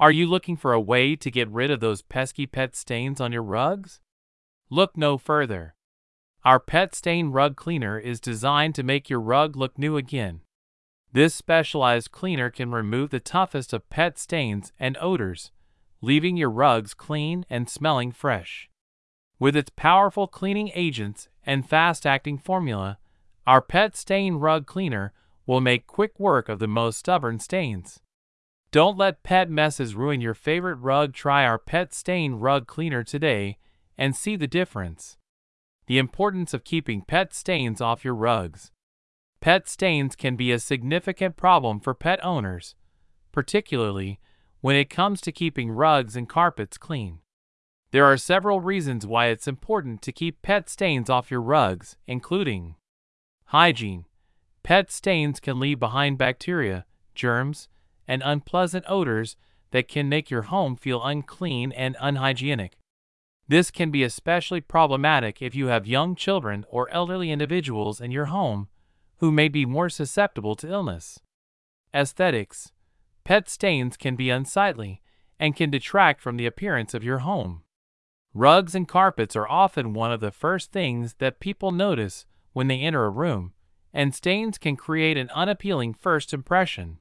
Are you looking for a way to get rid of those pesky pet stains on your rugs? Look no further. Our Pet Stain Rug Cleaner is designed to make your rug look new again. This specialized cleaner can remove the toughest of pet stains and odors, leaving your rugs clean and smelling fresh. With its powerful cleaning agents and fast-acting formula, our Pet Stain Rug Cleaner will make quick work of the most stubborn stains. Don't let pet messes ruin your favorite rug. Try our Pet Stain Rug Cleaner today and see the difference. The importance of keeping pet stains off your rugs. Pet stains can be a significant problem for pet owners, particularly when it comes to keeping rugs and carpets clean. There are several reasons why it's important to keep pet stains off your rugs, including hygiene. Pet stains can leave behind bacteria, germs, and unpleasant odors that can make your home feel unclean and unhygienic. This can be especially problematic if you have young children or elderly individuals in your home who may be more susceptible to illness. Aesthetics. Pet stains can be unsightly and can detract from the appearance of your home. Rugs and carpets are often one of the first things that people notice when they enter a room, and stains can create an unappealing first impression.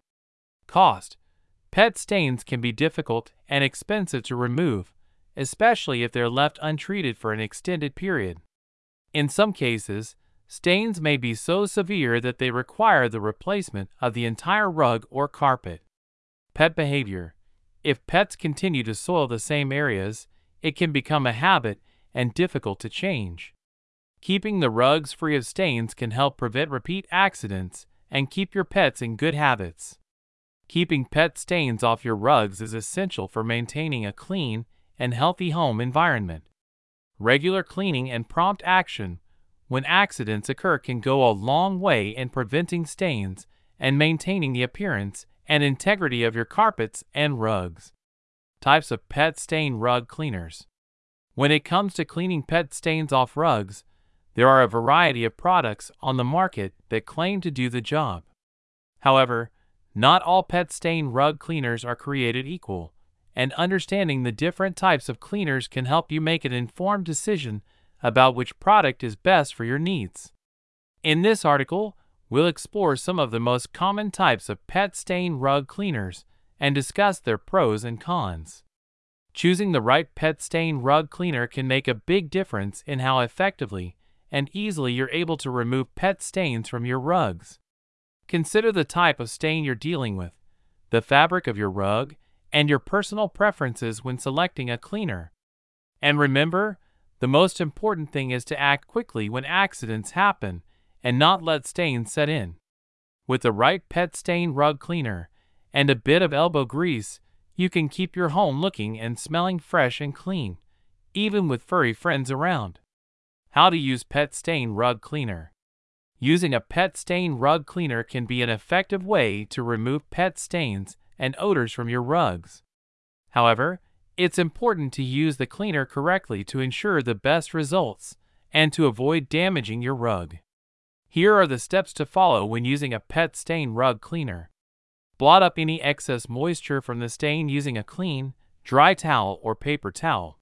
Cost. Pet stains can be difficult and expensive to remove, especially if they're left untreated for an extended period. In some cases, stains may be so severe that they require the replacement of the entire rug or carpet. Pet behavior. If pets continue to soil the same areas, it can become a habit and difficult to change. Keeping the rugs free of stains can help prevent repeat accidents and keep your pets in good habits. Keeping pet stains off your rugs is essential for maintaining a clean and healthy home environment. Regular cleaning and prompt action when accidents occur can go a long way in preventing stains and maintaining the appearance and integrity of your carpets and rugs. Types of pet stain rug cleaners. When it comes to cleaning pet stains off rugs, there are a variety of products on the market that claim to do the job. However, not all pet stain rug cleaners are created equal, and understanding the different types of cleaners can help you make an informed decision about which product is best for your needs. In this article, we'll explore some of the most common types of pet stain rug cleaners and discuss their pros and cons. Choosing the right pet stain rug cleaner can make a big difference in how effectively and easily you're able to remove pet stains from your rugs. Consider the type of stain you're dealing with, the fabric of your rug, and your personal preferences when selecting a cleaner. And remember, the most important thing is to act quickly when accidents happen and not let stains set in. With the right pet stain rug cleaner and a bit of elbow grease, you can keep your home looking and smelling fresh and clean, even with furry friends around. How to use pet stain rug cleaner. Using a pet stain rug cleaner can be an effective way to remove pet stains and odors from your rugs. However, it's important to use the cleaner correctly to ensure the best results and to avoid damaging your rug. Here are the steps to follow when using a pet stain rug cleaner. Blot up any excess moisture from the stain using a clean, dry towel or paper towel.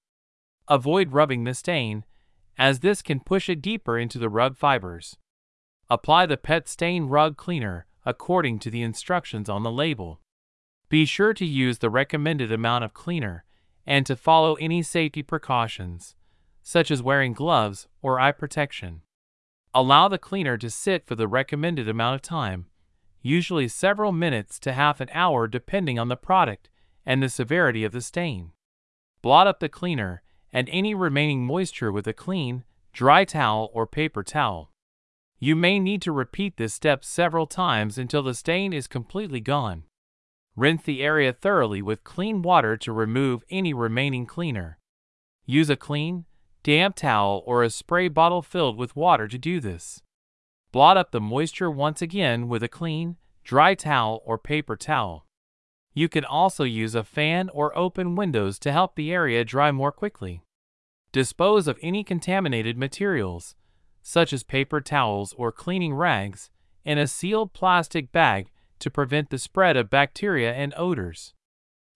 Avoid rubbing the stain, as this can push it deeper into the rug fibers. Apply the pet stain rug cleaner according to the instructions on the label. Be sure to use the recommended amount of cleaner and to follow any safety precautions, such as wearing gloves or eye protection. Allow the cleaner to sit for the recommended amount of time, usually several minutes to half an hour depending on the product and the severity of the stain. Blot up the cleaner and any remaining moisture with a clean, dry towel or paper towel. You may need to repeat this step several times until the stain is completely gone. Rinse the area thoroughly with clean water to remove any remaining cleaner. Use a clean, damp towel or a spray bottle filled with water to do this. Blot up the moisture once again with a clean, dry towel or paper towel. You can also use a fan or open windows to help the area dry more quickly. Dispose of any contaminated materials, such as paper towels or cleaning rags, in a sealed plastic bag to prevent the spread of bacteria and odors.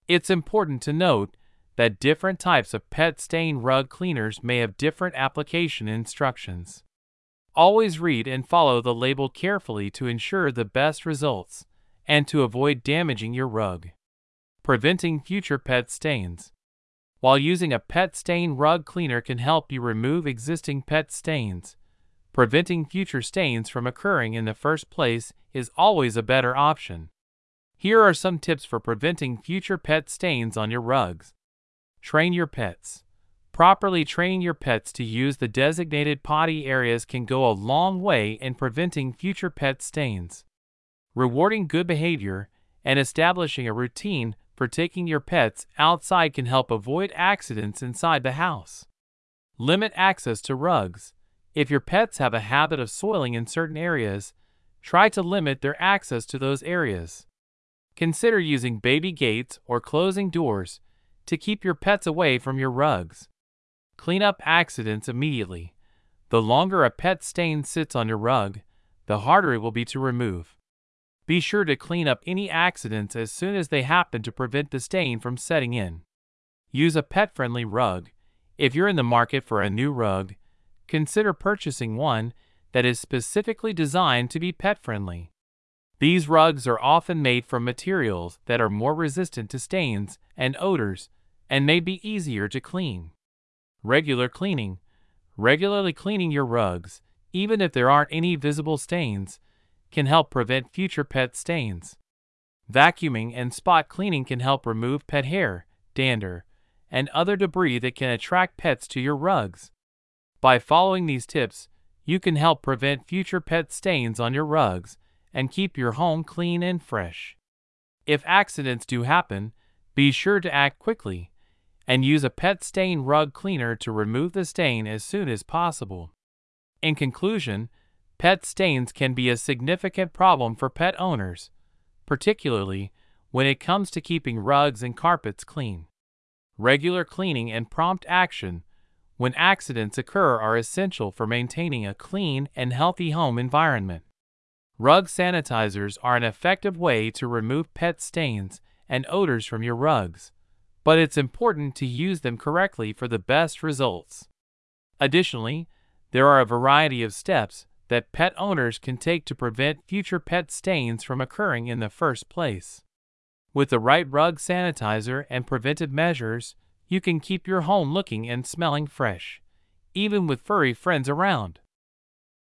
It's important to note that different types of pet stain rug cleaners may have different application instructions. Always read and follow the label carefully to ensure the best results and to avoid damaging your rug. Preventing future pet stains. While using a pet stain rug cleaner can help you remove existing pet stains, preventing future stains from occurring in the first place is always a better option. Here are some tips for preventing future pet stains on your rugs. Train your pets. Properly training your pets to use the designated potty areas can go a long way in preventing future pet stains. Rewarding good behavior and establishing a routine for taking your pets outside can help avoid accidents inside the house. Limit access to rugs. If your pets have a habit of soiling in certain areas, try to limit their access to those areas. Consider using baby gates or closing doors to keep your pets away from your rugs. Clean up accidents immediately. The longer a pet stain sits on your rug, the harder it will be to remove. Be sure to clean up any accidents as soon as they happen to prevent the stain from setting in. Use a pet-friendly rug. If you're in the market for a new rug, consider purchasing one that is specifically designed to be pet-friendly. These rugs are often made from materials that are more resistant to stains and odors and may be easier to clean. Regular cleaning. Regularly cleaning your rugs, even if there aren't any visible stains, can help prevent future pet stains. Vacuuming and spot cleaning can help remove pet hair, dander, and other debris that can attract pets to your rugs. By following these tips, you can help prevent future pet stains on your rugs and keep your home clean and fresh. If accidents do happen, be sure to act quickly and use a pet stain rug cleaner to remove the stain as soon as possible. In conclusion, pet stains can be a significant problem for pet owners, particularly when it comes to keeping rugs and carpets clean. Regular cleaning and prompt action when accidents occur are essential for maintaining a clean and healthy home environment. Rug sanitizers are an effective way to remove pet stains and odors from your rugs, but it's important to use them correctly for the best results. Additionally, there are a variety of steps that pet owners can take to prevent future pet stains from occurring in the first place. With the right rug sanitizer and preventive measures, you can keep your home looking and smelling fresh, even with furry friends around.